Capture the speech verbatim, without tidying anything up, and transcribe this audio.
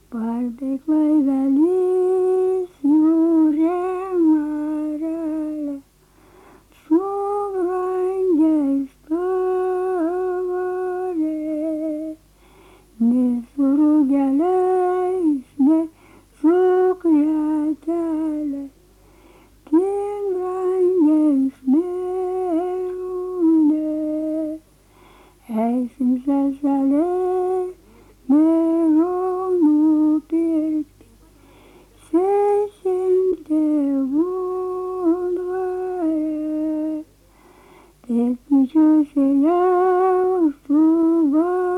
Partek laivelis jūre marele, su brangiais tavarė, ne su rugeliais, ne su kretelė, tik brangiais mėlynė. Eisim seselė, mėgo nupirkti, sėsim tėvų dvare, pėdnyčiose jau suva.